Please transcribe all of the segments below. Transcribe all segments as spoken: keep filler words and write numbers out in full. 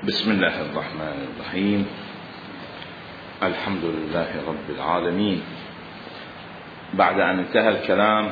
بسم الله الرحمن الرحيم. الحمد لله رب العالمين. بعد أن انتهى الكلام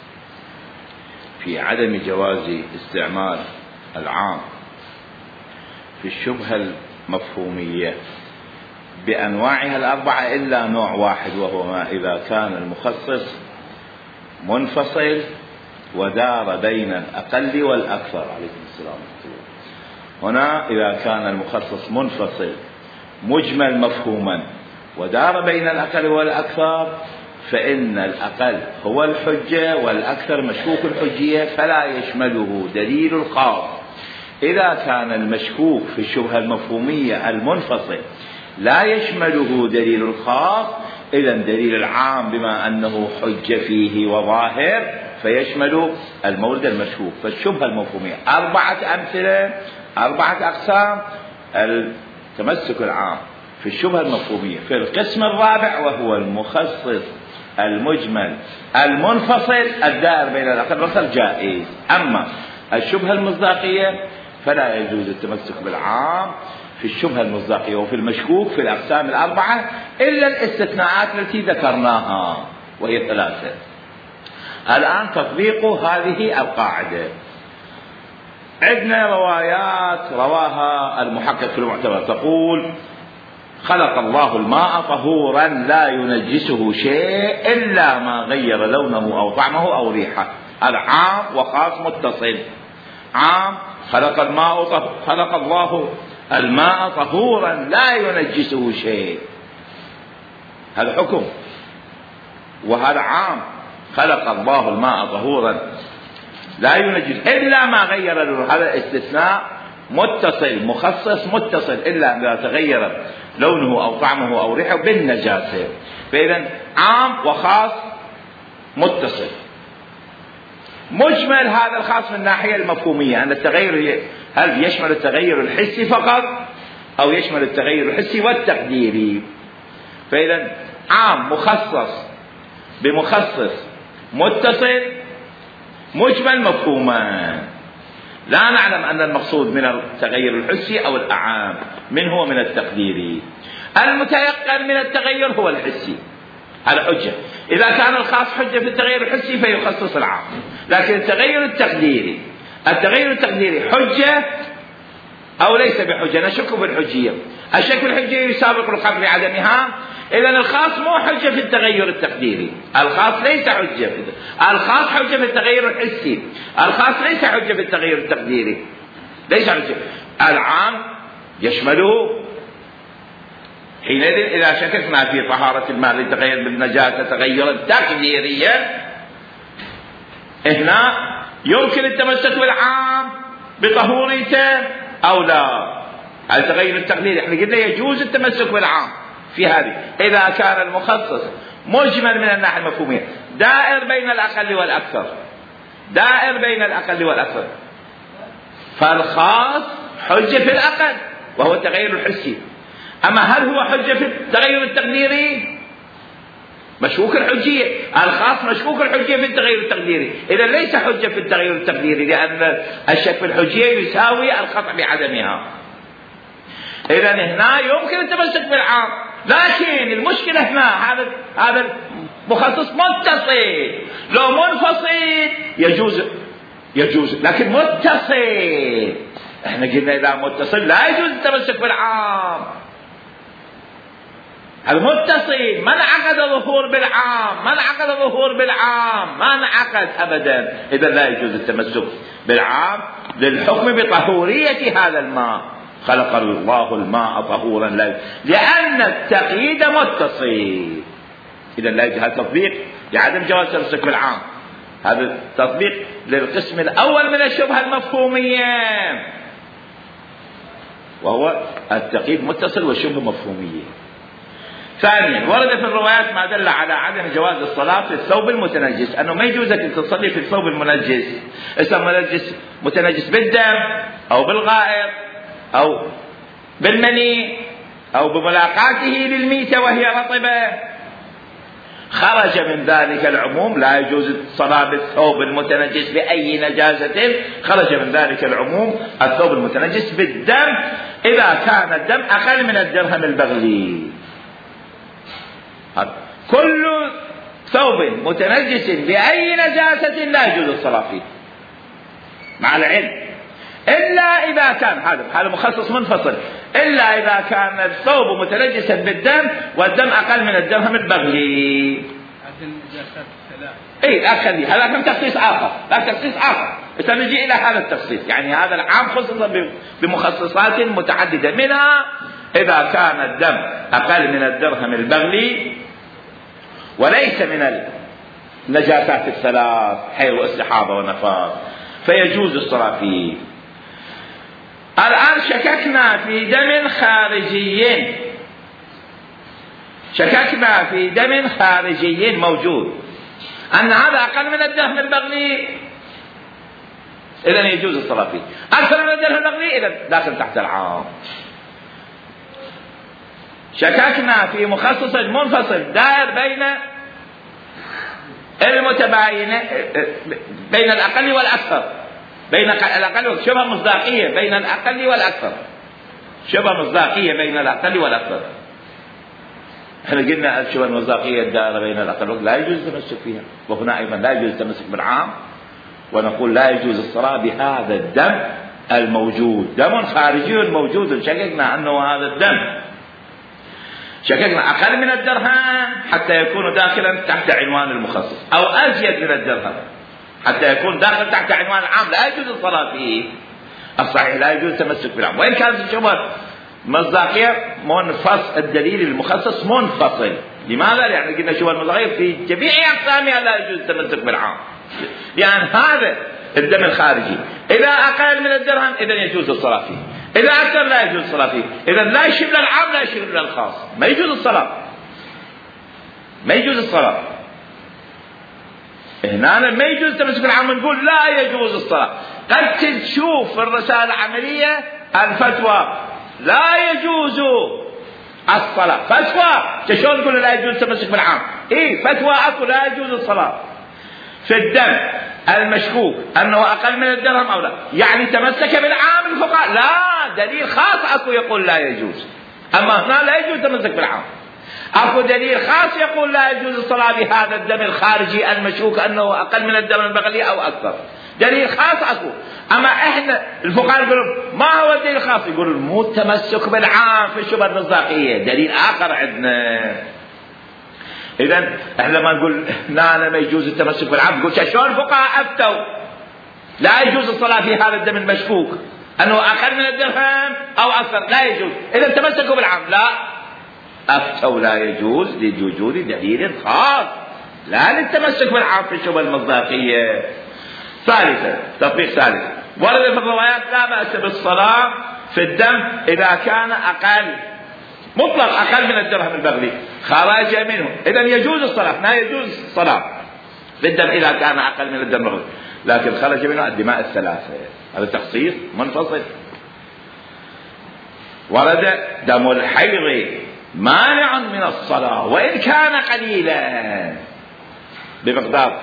في عدم جواز استعمال العام في الشبهة المفهومية بأنواعها الأربعة إلا نوع واحد، وهو ما إذا كان المخصص منفصل ودار بين الأقل والأكثر. عليكم السلام. هنا إذا كان المخصص منفصل مجمل مفهوما ودار بين الأقل والأكثر، فإن الأقل هو الحجة والأكثر مشكوك الحجية، فلا يشمله دليل الخاص. إذا كان المشكوك في الشبهة المفهومية المنفصل لا يشمله دليل الخاص، إذا دليل العام بما أنه حجة فيه وظاهر فيشمل المورد المشكوك. فالشبهة المفهومية أربعة أمثلة، أربعة أقسام. التمسك العام في الشبهة المفهومية في القسم الرابع، وهو المخصص المجمل المنفصل الدائر بين الأقل والأكثر، جائز. أما الشبهة المصداقية فلا يجوز التمسك بالعام في الشبهة المصداقية وفي المشكوك في الأقسام الأربعة، إلا الاستثناءات التي ذكرناها وهي ثلاثة. الآن تطبيق هذه القاعدة. عندنا روايات رواها المحقق في المعتبر تقول: خلق الله الماء طهورا لا ينجسه شيء إلا ما غير لونه أو طعمه أو ريحه. هذا عام وخاص متصل. عام: خلق الماء طهور، خلق الله الماء طهورا لا ينجسه شيء، هذا حكم. وهذا عام: خلق الله الماء طهورا لا ينجس إلا ما غير لونه. هذا استثناء متصل مخصص متصل، إلا إذا تغير لونه أو طعمه أو ريحه بالنجاسة. فإذا عام وخاص متصل. مجمل هذا الخاص من الناحية المفهومية، أن التغير هل يشمل التغير الحسي فقط أو يشمل التغير الحسي والتقديري. فإذا عام مخصص بمخصص متصل مجمل مفهوما. لا نعلم أن المقصود من التغير الحسي أو الأعام، من هو من التقديري. المتيقن من التغير هو الحسي، هذا حجة. إذا كان الخاص حجة في التغير الحسي فيخصص العام. لكن التغير التقديري التغير التقديري حجة أو ليس بحجة؟ نشك بالحجية. الشك بالحجية يسابق القطع بعدمها. إذا الخاص مو حجة في التغير التقديري، الخاص ليس حجة في الخاص حجة في التغير الحسي، الخاص ليس حجة في التغير التقديري، ليس حجة. العام يشمله. حينئذ إذا شككنا في طهارة الماء لتغير بالنجاسة تغيرا تقديريا، هنا يمكن التمسك بالعام بطهوريته أو لا. التغير التقديري احنا قلنا يجوز التمسك بالعام في هذه إذا كان المخصص مجمل من الناحية المفهومية دائر بين الأقل والأكثر، دائر بين الأقل والأكثر. فالخاص حجة في الأقل وهو التغير الحسي. أما هل هو حجة في التغير التقديري؟ مشكوك الحجية. الخاص مشكوك الحجية في التغير التقديري، إذا ليس حجة في التغير التقديري، لأن الشك في الحجية يساوي القطع بعدمها. إذا هنا يمكن التمسك بالعام، لكن المشكلة هنا هذا هذا مخصص متصل. لو منفصل يجوز يجوز لكن متصل احنا قلنا إذا متصل لا يجوز التمسك بالعام. المتصل ما انعقد ظهور بالعام، ما انعقد ظهور بالعام، ما انعقد أبدا. إذا لا يجوز التمسك بالعام للحكم بطهورية هذا الماء. خلق الله الماء طهورا لا، لأن التقييد متصل. إذا لا يجوز التطبيق لعدم جواز التمسك بالعام. هذا التطبيق للقسم الأول من الشبهة المفهومية، وهو التقييد متصل والشبهة مفهومية. ثانيا، ورد في الروايات ما دل على عدم جواز الصلاة في الثوب المتنجس، أنه ما يجوز أن تصلي في الثوب المنجس. اسم منجس متنجس بالدم أو بالغائط أو بالمني أو بملاقاته للميتة وهي رطبة، خرج من ذلك العموم. لا يجوز الصلاة بالثوب المتنجس بأي نجاسة، خرج من ذلك العموم الثوب المتنجس بالدم إذا كان الدم أقل من الدرهم البغلي. كل ثوب متنجس بأي نجاسة لا يجوز الصلاة فيه مع العلم، إلا إذا كان هذا هذا مخصص منفصل، إلا إذا كان الثوب متنجسا بالدم والدم أقل من الدرهم البغلي. هذه النجاسات الثلاث. إيه أخذي هذا كم تخصيص آخر، لا تخصيص آخر. سنجي إلى هذا التخصيص، يعني هذا العام خصص بمخصصات متعددة، منها إذا كان الدم أقل من الدرهم البغلي وليس من النجاسات الثلاث حيض واستحاضة ونفاس فيجوز الصلاة فيه. الآن شككنا في دم خارجي، شككنا في دم خارجي موجود أن هذا أقل من الدرهم البغلي، إذن يجوز الصلاة فيه. أكثر من الدرهم البغلي إذن داخل تحت العام. شككنا في مخصص منفصل دائر بين المتباين، بين الأقل والأكثر، بين الأقل شبه مصداقية بين الأقل والأكثر، شبه مصداقية بين الأقل والأكثر. احنا قلنا شبه المصداقية الدائرة بين الأقل لا يجوز التمسك فيها، وهنا أيضا لا يجوز التمسك بالعام، ونقول لا يجوز الصلاة بهذا الدم الموجود، دم خارجي موجود شككنا أنه هذا الدم، شككنا أقل من الدرهم حتى يكون داخلا تحت عنوان المخصص، أو أزيد من الدرهم حتى يكون داخل تحت عنوان العام لا يجوز الصلاة فيه. الصحيح لا يجوز التمسك بالعام، وإن كانت الشبهة مصداقية منفصل، الدليل المخصص منفصل. لماذا؟ لأن قلنا شبهة المصداقية في جميع أقسامها لا يجوز التمسك بالعام، لأن هذا الدم الخارجي إذا أقل من الدرهم إذن يجوز الصلاة فيه، إذا أكثر لا يجوز الصلاة فيه. إذن لا يشمل العام لا يشمل الخاص، ما يجوز الصلاة، ما يجوز الصلاة. هنا ما يجوز التمسك بالعام، نقول لا يجوز الصلاة. قد تشوف في الرسالة العملية الفتوى لا يجوز الصلاة، فتوى شلون نقول لا يجوز التمسك بالعام؟ إيه فتوى أكو لا يجوز الصلاة في الدم المشكوك أنه أقل من الدرهم أو لا، يعني تمسك بالعام الفقهاء، لا دليل خاص أكو يقول لا يجوز. أما هنا لا يجوز التمسك بالعام، أكو دليل خاص يقول لا يجوز الصلاة بهذا الدم الخارجي المشكوك أنه أقل من الدم البغلي أو أكثر، دليل خاص أكو. أما إحنا الفقهاء يقولون ما هو الدليل الخاص؟ يقولون مو التمسك بالعام في الشبهة المصداقية، دليل آخر عندنا. إذن إحنا ما نقول لا لا ما يجوز التمسك بالعام، نقول شلون الفقهاء أفتوا لا يجوز الصلاة في هذا الدم المشكوك أنه أقل من الدرهم أو أكثر، لا يجوز. إذن تمسكوا بالعام، لا أفتوا لا يجوز لوجود دليل خاص، لا للتمسك بالعام في الشبهة المصداقية. ثالثا تطبيق ثالث، ورد في الروايات لا بأس بالصلاة في الدم إذا كان أقل مطلق أقل من الدرهم البغلي خرج منه، إذن يجوز الصلاة، لا يجوز الصلاة في الدم إذا كان أقل من الدرهم البغلي، لكن خرج منه الدماء الثلاثة، هذا تخصيص منفصل. ورد دم الحيض مانع من الصلاة وإن كان قليلا بمقدار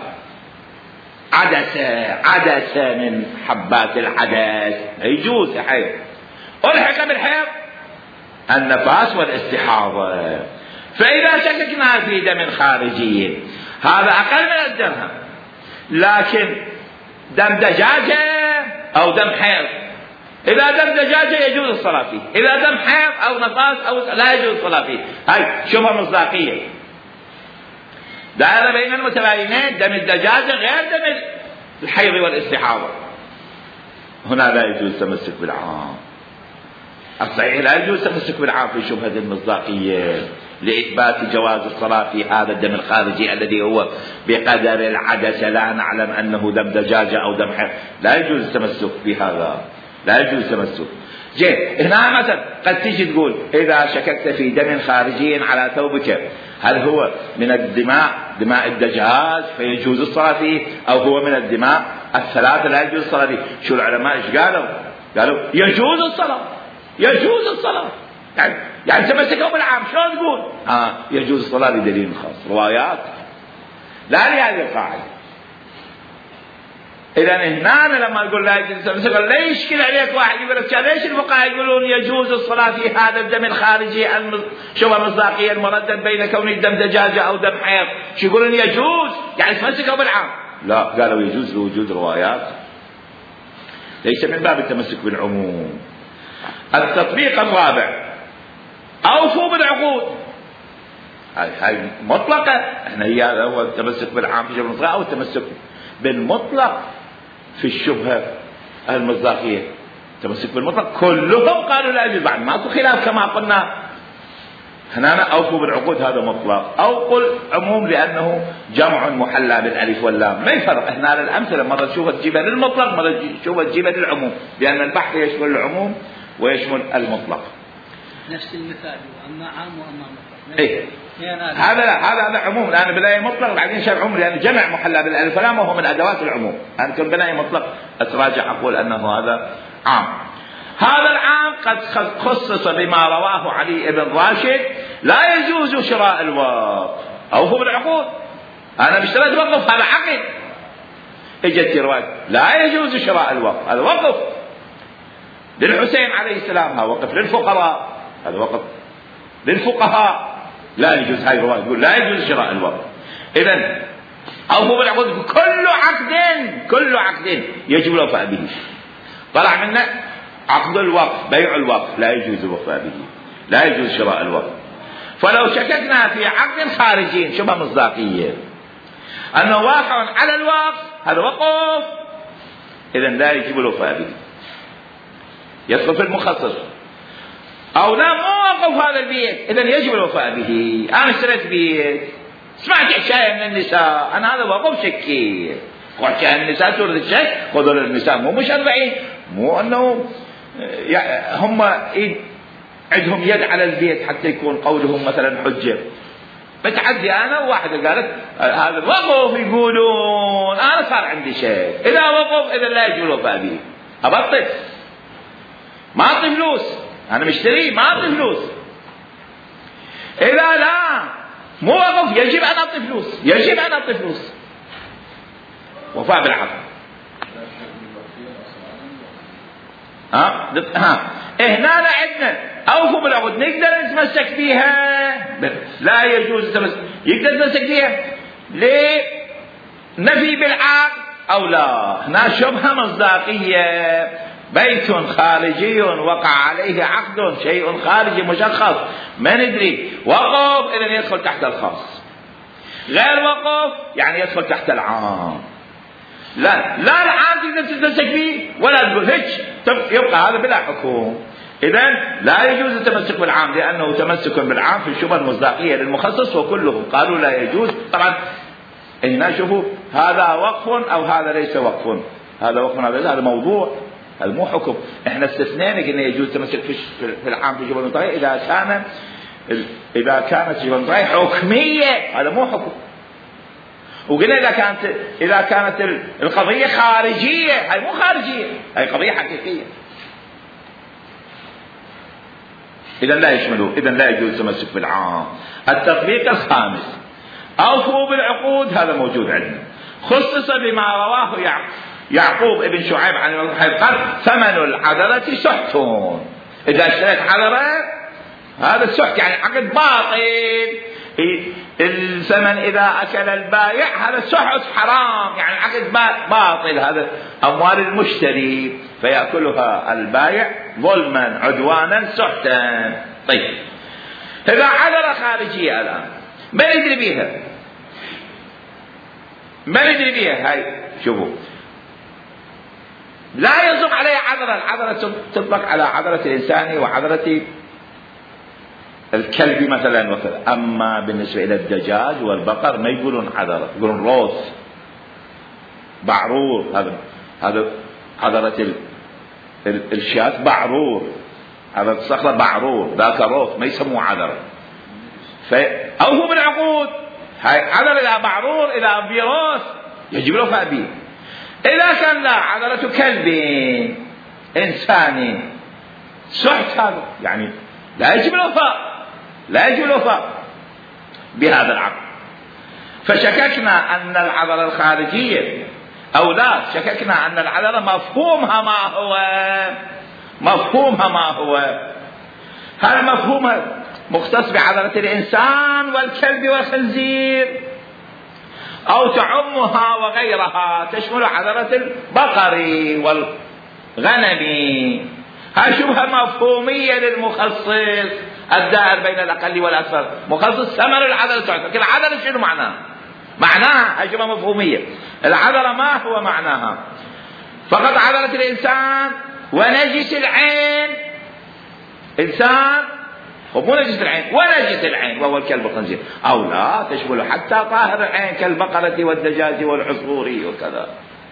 عدسة عدسة من حبات العدس، يجوز حيض. ألحق بالحيض النفاس والاستحاضة. فإذا شككنا في دم خارجي هذا أقل من الدرهم، لكن دم دجاجة أو دم حيض، إذا دم دجاجة يجوز الصلاة فيه، إذا دم حيض أو نفاس أو لا يجوز الصلاة فيه. هاي شبهة مصداقية دائرة بين المتباينين، دم الدجاجة غير دم الحيض والاستحاضة، هنا لا يجوز التمسك بالعام. الصحيح لا يجوز التمسك بالعام في شبهة المصداقية لإثبات جواز الصلاة في هذا الدم الخارجي الذي هو بقدر العدسة، لا نعلم أنه دم دجاجة أو دم حيض، لا يجوز التمسك بهذا، لا يجوز التمسك. جيد هنا مثلا قد تيجي تقول إذا شككت في دم خارجي على ثوبك هل هو من الدماء دماء الدجاج فيجوز الصلاة فيه، أو هو من الدماء الثلاثة لا يجوز الصلاة فيه؟ شو العلماء ايش قالوا؟ قالوا يجوز الصلاة، يجوز الصلاة، يعني يعني تمسكوا بالعام. شلون تقول؟ آه يجوز الصلاة بدليل خاص، روايات لا لهذه القاعدة. إذا هنا لما نقول لا يجوز لا يشكل عليك واحد يقول لك ليش الفقهاء يقولون يجوز الصلاة في هذا الدم الخارجي شبه مصداقيا المردد بين كون الدم دجاجة أو دم حيض، شو يقولون يجوز يعني تمسكوا بالعام؟ لا، قالوا يجوز لوجود روايات ليس من باب التمسك بالعموم. التطبيق الرابع أوفوا بالعقود، هاي مطلقة، احنا هي هو التمسك بالعام في الشبهة المصداقية أو التمسك بالمطلق في الشبهة المصداقية. التمسك بالمطلق كلهم قالوا لا يجوز، بعد ماكو خلاف كما قلنا هنا أوفوا بالعقود هذا مطلق، أو قل عموم لأنه جمع محلى بالألف واللام، ما يفرق. هنا الأمثلة مرة تشوفها تجيبها للمطلق، مرة تشوفها تجيبها للعموم، لأن البحث يشمل العموم ويشمل المطلق. نفس المثال أما عام وأما مطلق. إيه هذا هذا هذا عموم، لأن بناء مطلق بعدين شرع عموم، لأن جمع محلى بالألف واللام وهو من أدوات العموم. أنا كنت بناء مطلق أتراجع أقول أنه هذا عام. هذا العام قد خصص بما رواه علي بن راشد لا يجوز شراء الوقف. أوفوا بالعقود، أنا اشتريت وقف هذا عقد، اجت رواية لا يجوز شراء الوقف، هذا وقف للحسين عليه السلام، هذا وقف للفقراء، هذا وقف للفقهاء، لا يجوز. هاي الرواية تقول لا يجوز شراء الوقف. إذن أوفوا بالعقود، كل عقد كل عقد يجب الوفاء به. طلع منا عقد الوقف، بيع الوقف لا يجوز الوفاء به، لا يجوز شراء الوقف. فلو شككنا في عقد خارجي شبه مصداقية أنه واقع على الوقف، هذا وقف، إذن لا يجب الوفاء به، يدخل في المخصص. أو لا مو وقف هذا البيت، إذن يجب الوفاء به. أنا اشتريت بيت، سمعت حكاية من النساء، أنا هذا وقف شكي، وحكاية من النساء تورد الشك، خذوا للنساء مو مشرعين، مو أنه هم عندهم يد على البيت حتى يكون قولهم مثلا حجة. بتعدي أنا وواحدة قالت هذا الوقف يقولون، أنا صار عندي شيء، إذا وقف إذا لا يجب الوفاء به، أبطل ما أعطي فلوس، أنا مشتري ما أعطي فلوس. إذا لا مو وقف يجب أن أعطي فلوس، يجب أن أعطي فلوس، وفاء بالعقد. ها ها هنا عندنا أوفوا بالعقود، نقدر نتمسك فيها، لا يجوز التمسك، يقدر نتمسك فيها ليه؟ نفي بالعقد أو لا. هنا شبهة مصداقية، بيت خارجي وقع عليه عقد، شيء خارجي مشخص ما ندري، وقف إذن يدخل تحت الخاص، غير وقف يعني يدخل تحت العام. لا لا العام تقدر تتمسك فيه ولا تقول هيك يبقى هذا بلا حكم. إذن لا يجوز التمسك بالعام لأنه تمسك بالعام في الشبهة المصداقية للمخصص، وكلهم قالوا لا يجوز. طبعا هنا شوفوا هذا وقف أو هذا ليس وقف، هذا وقف هذا موضوع، هذا مو حكم. احنا استثنينا قلنا يجوز التمسك في العام في الشبهة المصداقية إذا كان إذا كانت الشبهة المصداقية حكمية، هذا مو حكم. وقلنا إذا كانت إذا كانت القضية خارجية، هاي مو خارجية، هاي قضية حقيقية، إذا لا يشملوا، إذا لا يجوز التمسك بالعام. التطبيق الخامس أوفوا بالعقود، هذا موجود عندنا، خصص بما رواه يعقوب ابن شعيب عن الحيض قال ثمن العذرة سحت. إذا اشتريت عذرة هذا السحت يعني عقد باطل، الثمن إذا أكل البائع هذا سحت حرام، يعني عقد باطل، هذا أموال المشتري فيأكلها البائع ظلما عدوانا سحتا. طيب إذا عذرة خارجية الآن ما ندري بيها، ما ندري بيها، هاي شوفوا لا يصدق عليها عذرة، العذرة تطلق على عذرة الإنسان وعذرة الكلب مثلا وكذا. أما بالنسبة إلى الدجاج والبقر ما يقولون عذرة، يقولون روث، بعرور، هذا هذا عذرة الشاة بعرور، هذا الصخرة بعرور، ذاك روث، ما يسموه عذرة. فأوفوا بالعقود، هاي عذرة إذا بعرور إذا بيروث يجب الوفاء به. إذا كان لا عذرة كلب إنساني سحت، هذا يعني لا يجب الوفاء، لا يجب الوفاء بهذا العقد. فشككنا أن العذرة الخارجية أو لا شككنا أن العذرة مفهومها ما هو مفهومها ما هو هل مفهومها مختص بعذرة الإنسان والكلب والخنزير أو تعمها وغيرها تشمل عذرة البقر والغنم؟ هاي شبهة مفهومية للمخصص الدائر بين الأقل والأكثر. مخصص ثمر العذرة تعتبر العذرة شنو معناها؟ معناها هاي شبهة مفهومية. العذرة ما هو معناها؟ فقط عذرة الإنسان ونجس العين. إنسان مو نجس العين ونجس العين وهو الكلب والخنزير، أو لا تشمل حتى طاهر العين كالبقرة والدجاج والعصفور وكذا.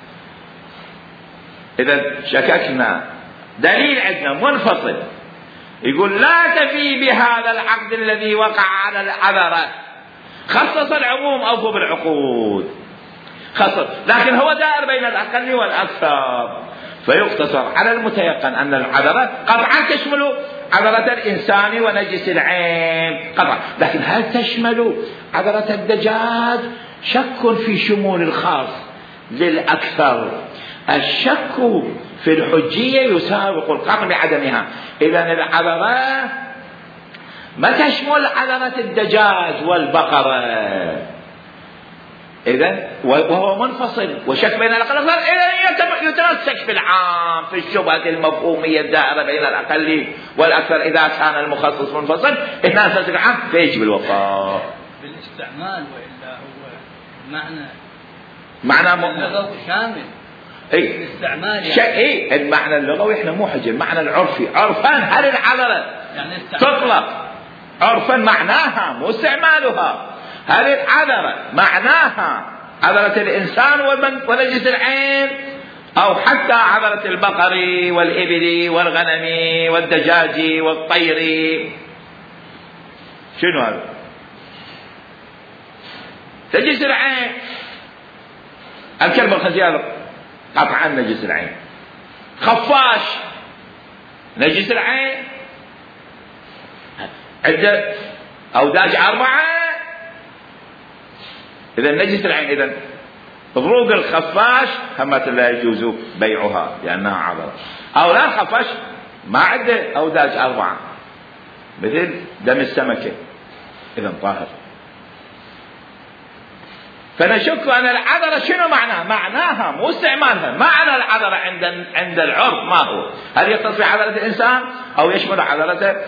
إذا شككنا دليل عندنا منفصل يقول لا تفي بهذا العقد الذي وقع على العذرة. خصص العموم أوفوا بالعقود خصص، لكن هو دائر بين الأقل والأكثر، فيقتصر على المتيقن أن العذرة قطعا تشمل عذرة الإنسان ونجس العين قطعا. لكن هل تشمل عذرة الدجاج؟ شك في شمول الخاص للأكثر. الشك في الحجية يسابق القطع بعدمها. إذن العذرة ما تشمل عذرة الدجاج والبقرة، إذن وهو منفصل وشك بين الأقل والأكثر. إذن يتمسك في العام في الشبهة المفهومية الدائرة بين الأقل والأكثر. إذا كان المخصص منفصل إثنان ثلاثة العام فيجب الوفاء بالاستعمال، وإلا هو معنى معنى اللغوي شامل. اي الاستعمال يعني شيء اي المعنى اللغوي احنا مو حجر. المعنى العرفي عرفا هل العذرة يعني تطلق عرفا معناها مو استعمالها؟ هل العذرة معناها عذرة الإنسان ونجس العين أو حتى عذرة البقر والإبل والغنم والدجاج والطير؟ شنو هذا؟ نجس العين الكلب والخنزير قطعا نجس العين. خفاش نجس العين. عدة أوداج أربعة إذا نجس العين. إذا ضروب الخفاش همة لا يجوز بيعها لأنها عذرة. أو لا الخفاش ما عنده أوداج أربعة مثل دم السمكة إذا طاهر. فنشك أن العذرة شنو معناها؟ معناها مو استعمالها. معنى العذرة عند عند العرف ما هو؟ هل يتصل بعذرة الإنسان أو يشمل عذرة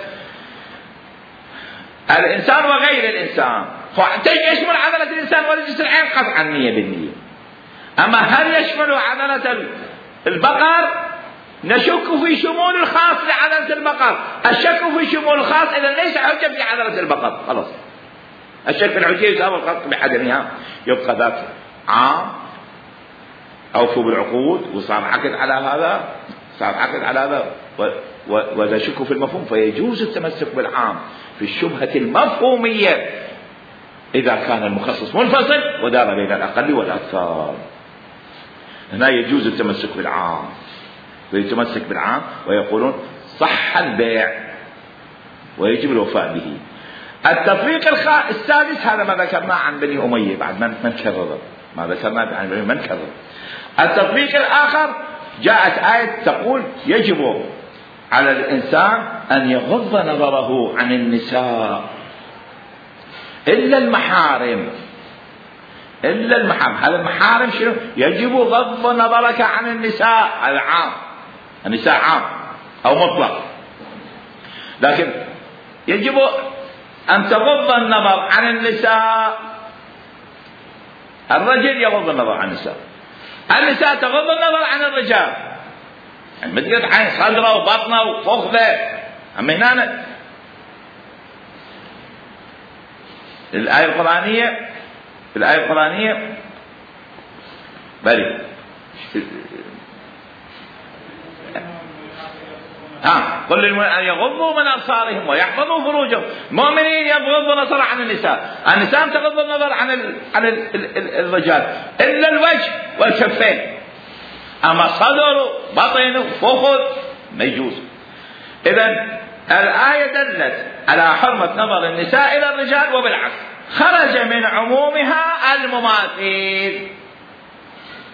الإنسان وغير الإنسان؟ يشمل عذرة الإنسان ونجس العين قطعا مية بالمية. أما هل يشمل عذرة البقر؟ نشك في شمول الخاص لعذرة البقر. الشك في شمول الخاص إذا ليس حجة في عذرة البقر. خلاص الشك في الحجية يساوي الخط بعدمها. يبقى ذاك عام أوفوا بالعقود وصار عقد على هذا صار عقد على هذا وإذا شكوا في المفهوم فيجوز التمسك بالعام في الشبهة المفهومية إذا كان المخصص منفصل ودار بين الأقل والأكثر. هنا يجوز التمسك بالعام ويتمسك بالعام ويقولون صح البيع ويجب الوفاء به. التفريق السادس هذا ما ذكرناه عن بني أمية بعد من نكرر ما ذكرناه عن بني من كرر. التفريق الآخر جاءت آية تقول يجب على الإنسان أن يغض نظره عن النساء إلا المحارم. إلا المحارم. هذا المحارم شنو؟ يجب غض نظرك عن النساء. هذا عام. النساء عام أو مطلق، لكن يجب أن تغض النظر عن النساء. الرجل يغض النظر عن النساء، النساء تغض النظر عن الرجال. يعني ما تقول عن صدره وبطنه وفخذه. أما هنا الآية القرآنية الآية القرآنية بلي ها قل للمؤمنين أن يغضوا من أبصارهم ويحفظوا فروجهم. المؤمنين يغضوا النظر عن النساء، النساء تغض النظر عن ال... عن ال... ال... الرجال إلا الوجه والكفين. أما صدر بطن فخذ ما يجوز. إذن الآية دلت على حرمة نظر النساء إلى الرجال وبالعكس خرج من عمومها المماثل.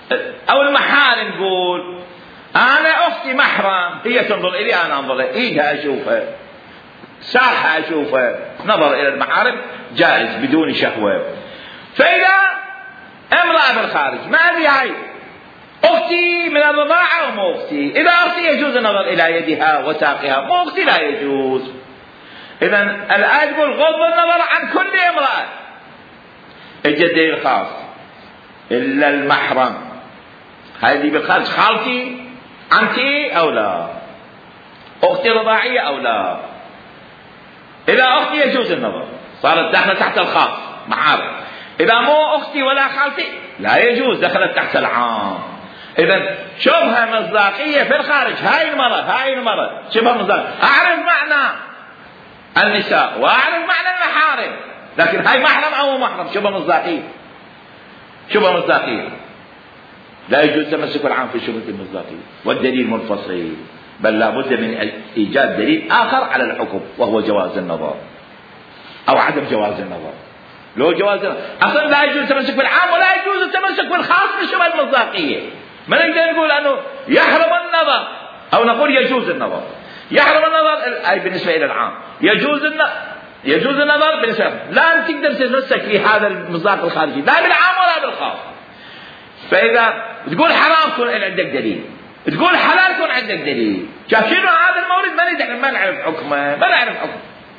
أو المحارم، نقول أنا أختي محرم، هي تنظر إلي أنا أنظر إليها، إيدها أشوفها، ساحة أشوفها، نظر إلى المحارم جائز بدون شهوة. فإذا امرأة بالخارج ما أبي هاي أختي من الرضاعة ومو أختي، إذا أختي يجوز النظر إلى يدها وساقها، مو أختي لا يجوز. إذن الآية تقول غض النظر عن كل امرأة. الجدي الخاص إلا المحرم، هذه بالخارج خالتي عمتي أو لا، أختي رضاعية أو لا. إذا أختي يجوز النظر، صارت داخلة تحت الخاص محارم. إذا مو أختي ولا خالتي لا يجوز، دخلت تحت العام. إذن شبهة مصداقية في الخارج، هاي المرة هاي المرة شبهة مصداقية. أعرف معنى النساء وأعرف معنى المحارم، لكن هاي محرم أو محرم، شبهة مصداقية، شبهة مصداقية. لا يجوز تمسك العام في شبهة المصداقية، والدليل منفصل، بل لا بد من إيجاد دليل آخر على الحكم، وهو جواز النظر أو عدم جواز النظر. لو جواز النظر أصلا لا يجوز التمسك بالعام ولا يجوز التمسك بالخاص بالشبهة المصداقية. ما نقدر نقول أنه يحرم النظر أو نقول يجوز النظر. يحرم النظر أي بالنسبة إلى العام، يجوز النظر يجوز النظر بالنسبة، لا تقدر تتمسك في هذا المصداق الخارجي لا بالعام ولا بالخاص. فإذا تقول حرام كون عندك دليل، تقول حلال كون عندك دليل. شاف شنو هذا المورد ما ندري، ما نعرف حكمه، ما نعرف حكمه.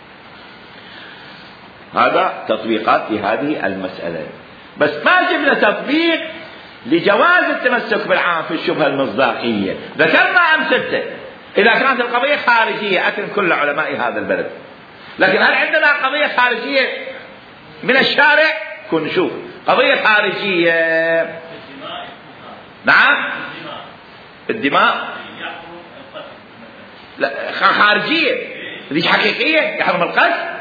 هذا تطبيقات في هذه المسألة، بس ما جبنا تطبيق لجواز التمسك بالعام في الشبهة المصداقية. ذكرنا أمثلته إذا كانت القضية خارجية، أكرم كل علماء هذا البلد. لكن هل عندنا قضية خارجية من الشارع؟ كن نشوف قضية خارجية. نعم الدماء لا خارجية، ليش حقيقية يحرم القتل؟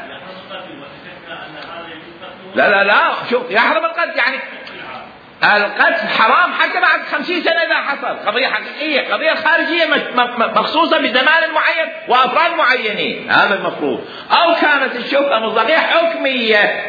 لا لا لا شوف يحرم القتل، يعني القتل حرام حتى بعد خمسين سنة إذا حصل. قضية حقيقية، قضية خارجية مخصوصة بزمان معين وأفراد معينين، هذا المفروض. أو كانت الشبهة مصداقية حكمية،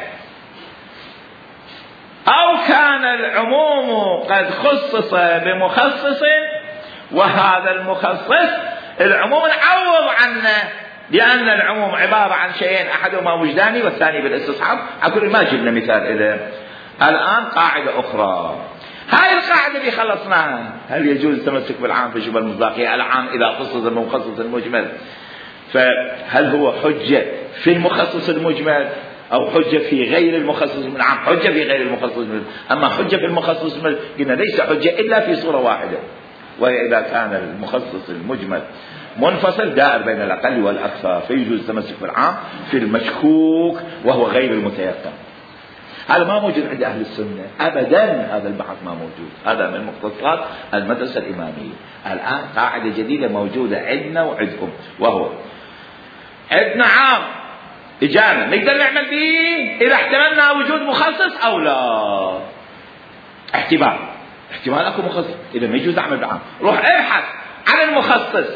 أو كان العموم قد خصص بمخصص، وهذا المخصص العموم نعوض عنه، لأن العموم عبارة عن شيئين، أحدهما وجداني والثاني بالاستصحاب. أقول ما جبنا مثال إليه. الآن قاعدة أخرى، هاي القاعدة اللي خلصناها، هل يجوز التمسك بالعام في شبهة المصداقية؟ العام إذا خصص المخصص المجمل، فهل هو حجة في المخصص المجمل أو حجة في غير المخصص من العام؟ حجة في غير المخصص من، أما حجة في المخصص من قلنا ليس حجة إلا في صورة واحدة، وهي إذا كان المخصص المجمل منفصل دائر بين الأقل والأكثر، فيجوز التمسك بالعام في المشكوك وهو غير المتيقن. هذا ما موجود عند أهل السنة أبدا، هذا البحث ما موجود، هذا من مختصات المدرسة الإمامية. الآن قاعدة جديدة موجودة عندنا وعندكم، وهو عندنا عام إجابة نقدر نعمل به إذا احتملنا وجود مخصص أو لا. احتمال احتمال أكو مخصص، إذا ما يجوز أعمل بالعام. روح ابحث عن المخصص،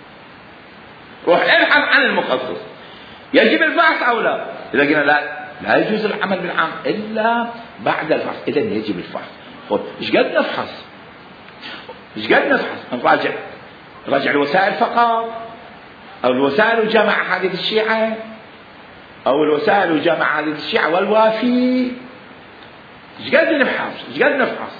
روح ابحث عن المخصص، يجب الفحص أو لا؟ إذا قلنا لا لا يجوز العمل بالعام إلا بعد الفحص، إذا يجب الفحص. إيش قد نفحص؟ إيش قد نفحص؟ نراجع نراجع الوسائل فقط، أو الوسائل وجمع أحاديث الشيعة، أو الوسائل وجمع أحاديث الشيعة والوافي. إيش قد نفحص؟ إيش قد نفحص؟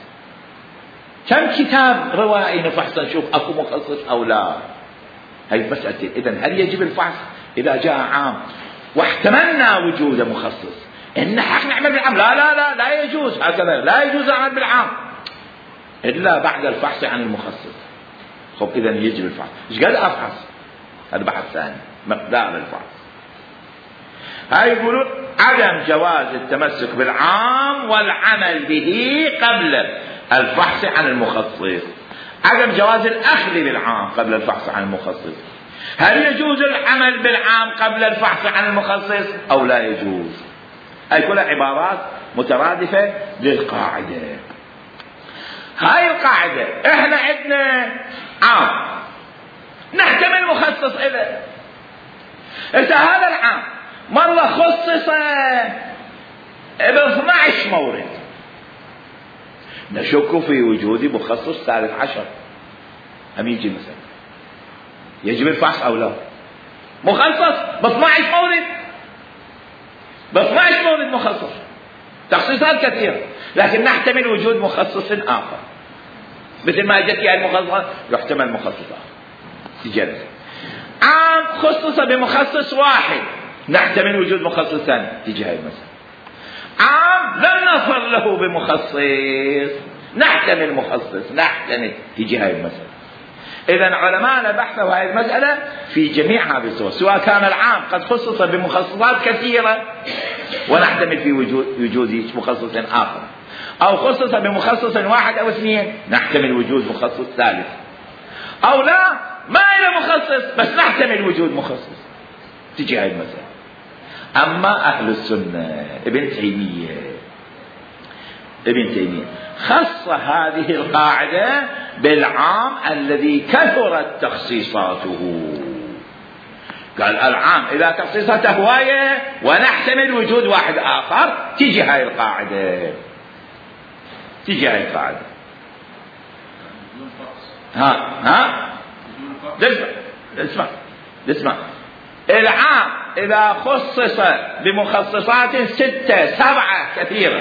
كم كتاب روائي نفحص نشوف أكو مخصص أو لا؟ هاي مسألتين. إذن هل يجب الفحص إذا جاء عام واحتملنا وجود مخصص؟ إن حق نعمل بالعام؟ لا لا لا لا يجوز هكذا، لا يجوز العمل بالعام إلا بعد الفحص عن المخصص. خب إذن يجب الفحص. إيش قد أفحص؟ هذا بحث ثاني، مقدار الفحص. هاي يقولون عدم جواز التمسك بالعام والعمل به قبل الفحص عن المخصص. عدم جواز الأخذ بالعام قبل الفحص عن المخصص. هل يجوز العمل بالعام قبل الفحص عن المخصص أو لا يجوز؟ هاي كلها عبارات مترادفة للقاعدة. هاي القاعدة احنا عندنا عام نحتمل مخصص إذا إذا هذا العام مرة خصص ب اثني عشر مورد، نشك في وجود مخصص ثالث عشر. هم يجي مثلا يجب الفحص أو لا؟ مخصص ب اثني عشر مورد، ب اثني عشر مورد مخصص، تخصيصات كثيرة، لكن نحتمل وجود مخصص آخر مثل ما جت يعني المخصص يحتمل مخصص آخر. تجلس عام خصص بمخصص واحد، نحتمل وجود مخصص ثاني. تجي هاي المسألة. عام لم نصل له بمخصص، نحتمل مخصص، نحتمل. تجي هاي المسألة. إذن علماءنا بحثوا هذه المسألة في جميع هذه الصور، سواء كان العام قد خصص بمخصصات كثيرة ونحتمل في وجود وجود مخصص آخر، أو خصص بمخصص واحد أو اثنين نحتمل وجود مخصص ثالث، أو لا ما إلى مخصص بس نحتمل وجود مخصص. تجي هاي المسألة. أما أهل السنة ابن تيمية ابن تيمية خص هذه القاعدة بالعام الذي كثرت تخصيصاته. قال العام إذا تخصيصاته هواية ونحتمل وجود واحد آخر، تيجي هاي القاعدة. تيجي هاي القاعدة. ها ها اسمع اسمع اسمع العام إذا خصص بمخصصات ستة سبعة كثيرة،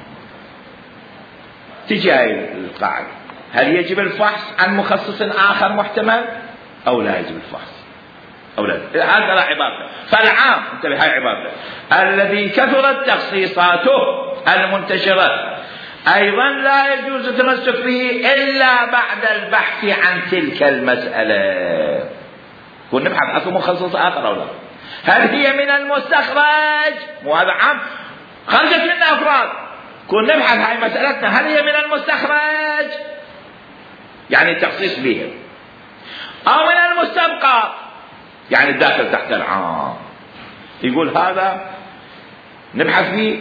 تجي هاي القاعدة. هل يجب الفحص عن مخصص آخر محتمل أو لا يجب الفحص أو لا؟ هذا لا عبارة. فالعام انتبه هاي عبارة الذي كثرت تخصيصاته المنتشرة أيضا لا يجوز التمسك به إلا بعد البحث عن تلك المسألة. كن نبحث عن مخصص آخر أو لا. هل هي من المستخرج؟ وهذا عام خرجت لنا أفراد. كن نبحث هاي مسألتنا هل هي من المستخرج يعني التخصيص بها، أو من المستبقى يعني الداخل تحت العام. يقول هذا نبحث فيه،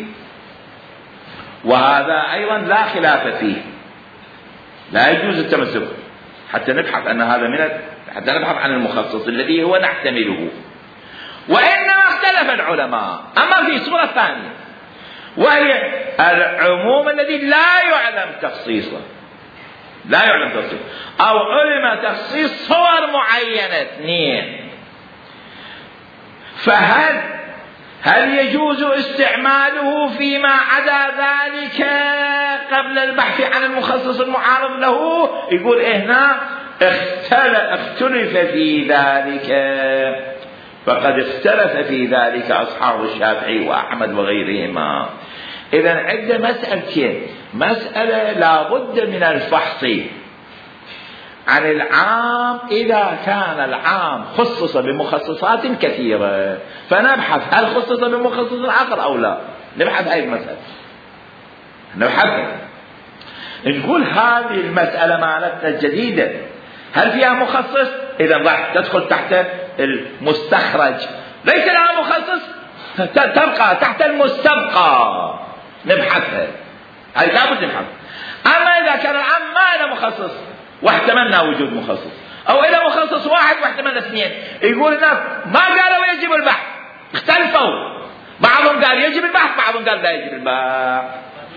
وهذا أيضا لا خلاف فيه، لا يجوز التمسك حتى نبحث أن هذا من حتى نبحث عن المخصص الذي هو نحتمله. وإنما اختلف العلماء أما في صورة ثانية، وهي العموم الذي لا يعلم تخصيصه، لا يعلم تخصيصه أو علم تخصيص صور معينة اثنين. فهل هل يجوز استعماله فيما عدا ذلك قبل البحث عن المخصص المعارض له؟ يقول هنا اختلف في ذلك، فقد اختلف في ذلك أصحاب الشافعي وأحمد وغيرهما. إذن عند مسألتين، مسألة لا بد من الفحص عن العام إذا كان العام خصص بمخصصات كثيرة، فنبحث هل خصص بمخصص آخر أو لا. نبحث هذه المسألة، نبحث نقول هذه المسألة مالتنا الجديدة هل فيها مخصص؟ إذا ضع تدخل تحت المستخرج، ليس لها مخصص تبقى تحت المستبقى. نبحثها هذه لابد نبحث. أما إذا كان العام ما له مخصص واحتملنا وجود مخصص، أو إلى مخصص واحد واحتملنا اثنين، يقول الناس ما قالوا يجب البحث، اختلفوا، بعضهم قال يجب البحث، بعضهم قال لا يجب البحث.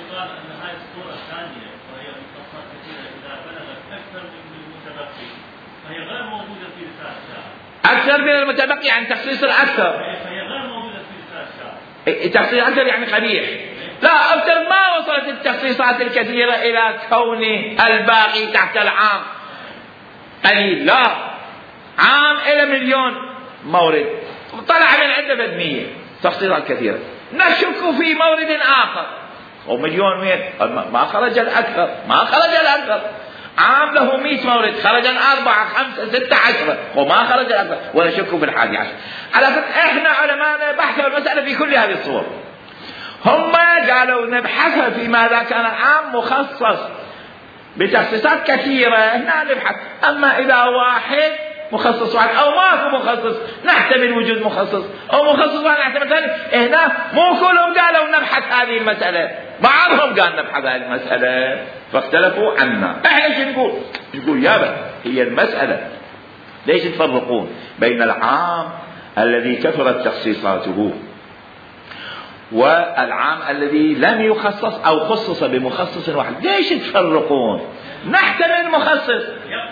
أكثر من المتبقي عن تخصيص الأكثر، هي غير موجودة في رسالة. تخصيص الأكثر يعني قبيح. لا أكثر ما وصلت التخصيصات الكثيرة إلى كون الباقي تحت العام قليل. لا، عام إلى مليون مورد طلع من عنده بدمية تخصيصات كثيرة. نشك في مورد آخر ومليون وين ما خرج الأكثر، ما خرج الأكثر. عام له مئة مورد خرج أربعة خمسة ستة عشرة وما خرج الأكثر، ونشك في الحادي عشر. على فكرة إحنا علماءنا بحثوا المسألة في كل هذه الصور. هم قالوا نبحثها في ماذا كان العام مخصص بتخصيصات كثيرة، هنا نبحث. أما إذا واحد مخصص واحد أو ماكو مخصص نحتمل وجود مخصص، أو مخصص واحد نحتمل ثاني. هنا مو كلهم قالوا نبحث هذه المسألة، بعضهم قال نبحث هذه المسألة فاختلفوا عنا. احنا ايش نقول؟ نقول يابا هي المسألة ليش تفرقون بين العام الذي كثرت تخصيصاته والعام الذي لم يخصص أو خصص بمخصص واحد. ليش تفرقون؟ نحتمل مخصص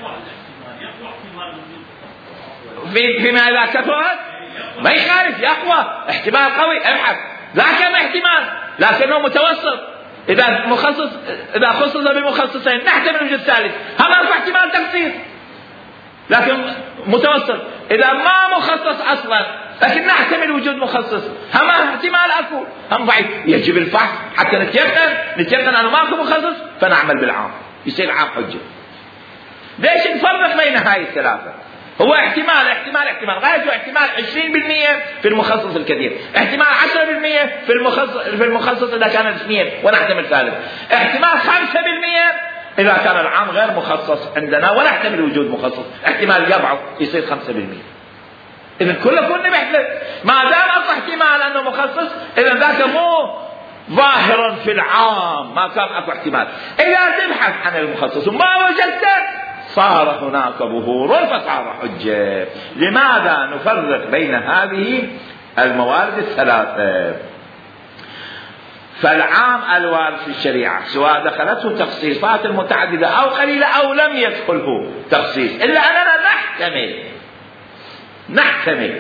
فيما إذا كثرت ما يخالف، يقوى، احتمال قوي، ابحث لا كم احتمال لكنه متوسط. إذا مخصص إذا خصص بمخصصين نحتمل وجود ثالث، هم أربع احتمال تخصيص لكن متوسط. إذا ما مخصص أصلا لكن نحتمل وجود مخصص، هم احتمال أكو، هم ضعيف. يجب الفحص حتى نتيقن نتيقن أنه ماكو مخصص فنعمل بالعام، يصير عام حجة. ليش نفرق بين هاي الثلاثة؟ هو احتمال احتمال احتمال غايته احتمال عشرين بالمئة في المخصص الكثير، احتمال عشرة بالمئة في المخصص في المخصص إذا كان اثنين ونحتمل ثالث، احتمال خمسة بالمئة إذا كان العام غير مخصص عندنا ونحتمل وجود مخصص، احتمال يضعف يصير خمسة بالمئة. إذا كله كنا بحث ما دام أصح احتمال أنه مخصص إذا ذاك مو ظاهرا في العام، ما كان أكو احتمال. إذا تبحث عن المخصص وما وجدت صار هناك ظهور فصار حجة. لماذا نفرق بين هذه الموارد الثلاثة؟ فالعام الوارد في الشريعة سواء دخلته تخصيصات المتعددة أو قليلة أو لم يدخله تخصيص، إلا أننا نحتمل نحتمل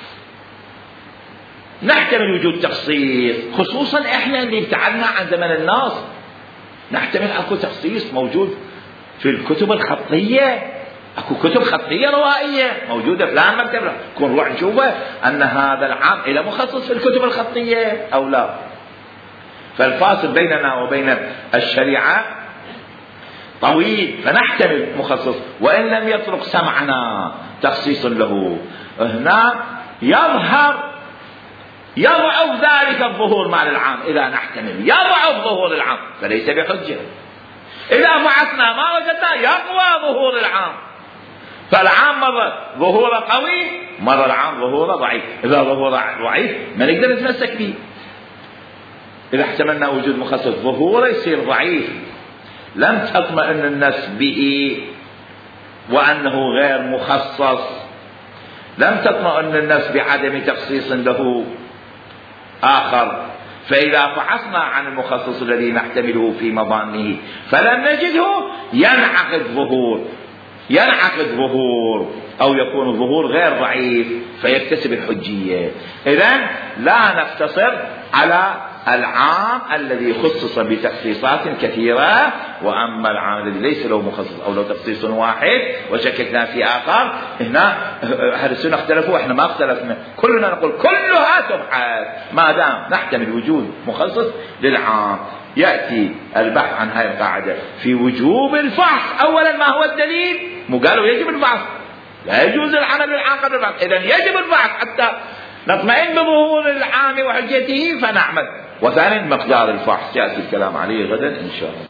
نحتمل وجود تخصيص، خصوصا إحنا اللي ابتعدنا عن زمن الناس. نحتمل أكو تخصيص موجود في الكتب الخطية، أكو كتب خطية روائية موجودة فلان مكتبة، كون نروح نشوفه أن هذا العام إلى مخصص في الكتب الخطية أو لا. فالفاصل بيننا وبين الشريعة طويل، فنحتمل مخصص وإن لم يطرق سمعنا تخصيص له. هنا يظهر يضعف ذلك الظهور مال العام، إذا نحتمل يضعف ظهور العام فليس بحجة. إذا فحصنا ما وجدنا يقوى ظهور العام، فالعام مرة ظهور قوي مرة العام ظهور ضعيف. إذا ظهور ضعيف ما نقدر نتمسك به. إذا احتملنا وجود مخصص ظهوره يصير ضعيف، لم تطمئن النفس به وأنه غير مخصص، لم تطمئن النفس بعدم تخصيص له آخر. فإذا فحصنا عن المخصص الذي نحتمله في مظانه فلم نجده ينعقد ظهور ينعقد ظهور أو يكون الظهور غير ضعيف فيكتسب الحجية. إذن لا نقتصر على العام الذي خصص بتخصيصات كثيرة، وأما العام الذي ليس له مخصص أو له تخصيص واحد وشككنا في آخر. هنا أهل السنة اختلفوا، احنا ما اختلفنا، كلنا نقول كلها تبحث ما دام نحتمل وجود مخصص للعام. يأتي البحث عن هذه القاعدة في وجوب الفحص. أولا ما هو الدليل؟ مو قالوا يجب الفحص، لا يجوز العمل بالعام قبل الفحص. إذن يجب الفحص حتى نطمئن بظهور العام وحجته فنعمل. وثانيا مقدار الفحص يأتي الكلام عليه غدا إن شاء الله.